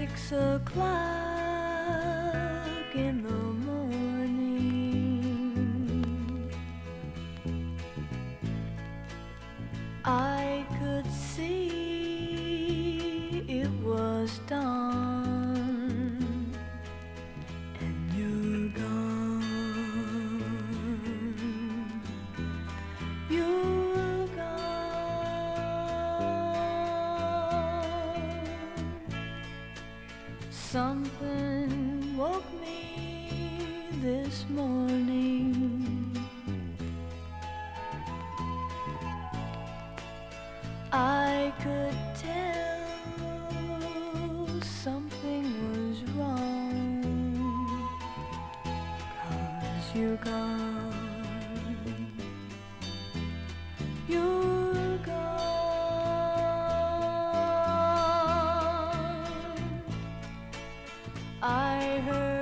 6 o'clock in the morning, I could see it was dawn, and you're gone. You're gone. Something woke me this morning. I could tell something was wrong, 'cause you're gone. You're gone. I heard